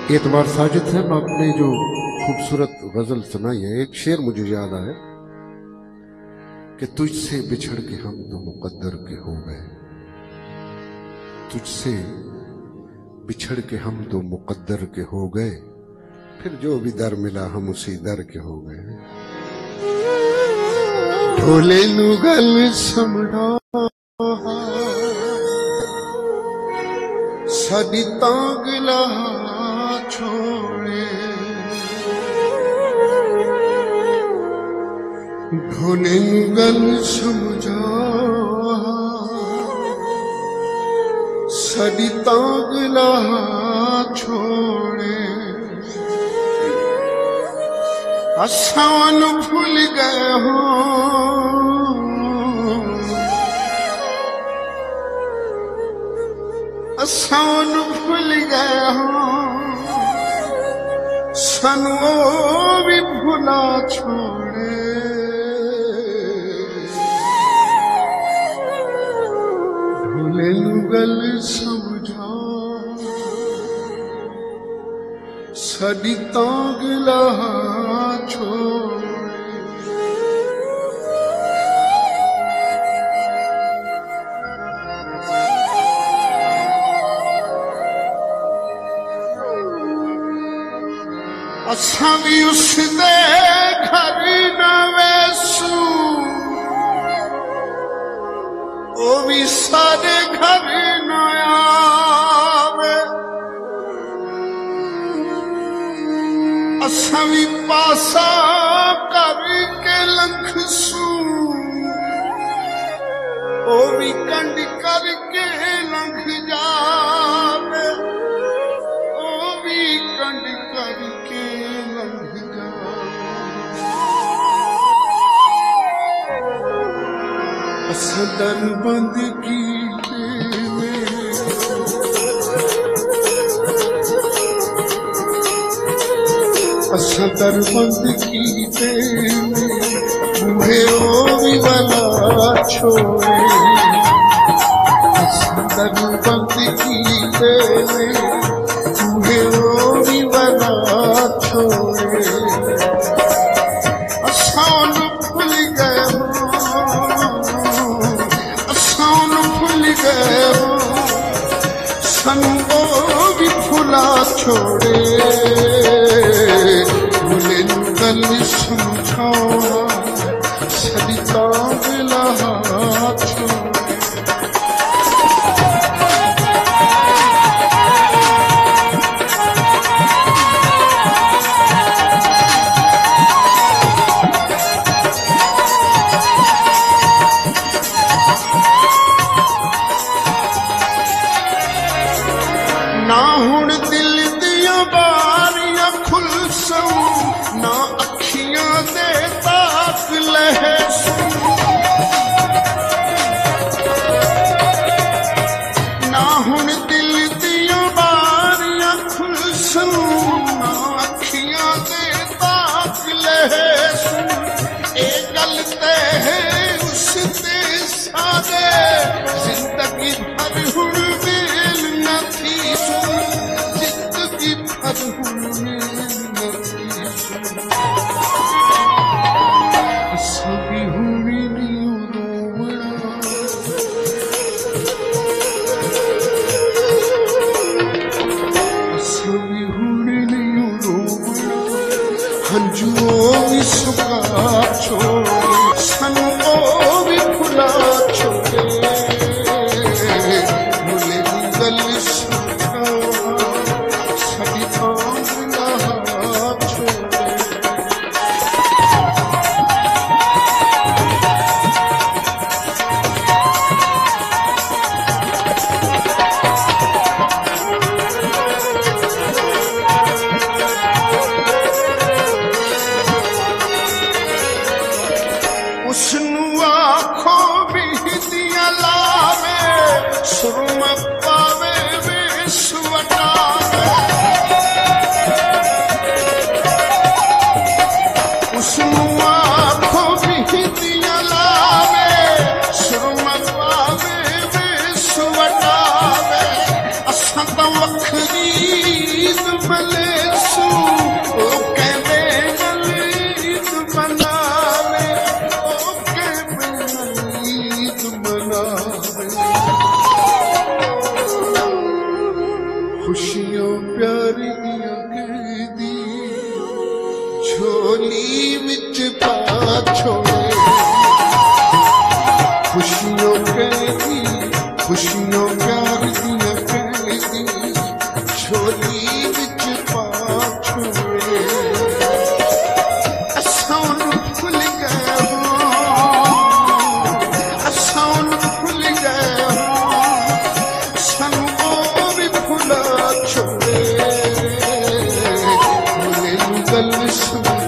एतबार साजिद साहब, आपने जो खूबसूरत गजल सुनाई है, एक शेर मुझे याद आया कि तुझसे बिछड़ के हम तो मुकद्दर के हो गए, तुझसे बिछड़ के हम तो मुकद्दर के हो गए, फिर जो भी दर मिला हम उसी दर के हो गए। ढोले नु गल समझा साडी तांगला छोड़े, ढोले नु गल समझा साडी तांगला छोड़े, असां भूल गए हो असां भूल गए हो, सानू भी भुला छोड़े, ढोले नू गल समझा साडी तांगला छोड़े। असां भी उसदे घर न वैसू, ओ भी सारे घर न आवे, असां भी पासा करके लंघसू, ओ भी कंड करके लंघ जावे, ओ भी कंड करके लंघ जावे। असां दर बंद कीते असां दर बंद कीते बूहे ओ भी वाला छोड़े, असां दर बंद कीते बूहे ओ भी वाला छोड़े, असां भूल गए हो असां भूल गए हो, सानू ओ भी भुला छोड़े, ढोले नू गल समझा साडी तांगला छोड़े। ना हुण दिल दियां बारियां खुलसू, ना अखियां दे ताक लहसू, ना हुण दिल दियां बारियां खुलसू, ना अखियां दे ताक लहसू, ए गल ते है उस ते सादे जिंदगी भर हुण मेल न थी, जिंदगी भर हुण मेल न थी, असां भी हुण नी रोवणा, असां भी हुण नी रोवणा, हंझुओं भी सुका छोड़े, सानू ओ भी भुला छोड़े, ढोले दी गल समझा साडी तांगला छोड़े। उसनू आखो भी दिया लावे, सुरम पावे वेस वटावे, उसनू आखो भी दिया लावे, सुरम पावे वेस वटावे, असां तां वखरी मलेसू ओ कहते गलीत मनावे ओ कहते गलीत मनावे खुशियों प्यारी दियां कहदी झोली विच पा छोड़े खुशियों कहदी खुशियों प्यारी दियां कहदी झोली विच पा छोड़े असां भुल गए असां भुल गए सानू ओ भी भुला छोड़े गल सुन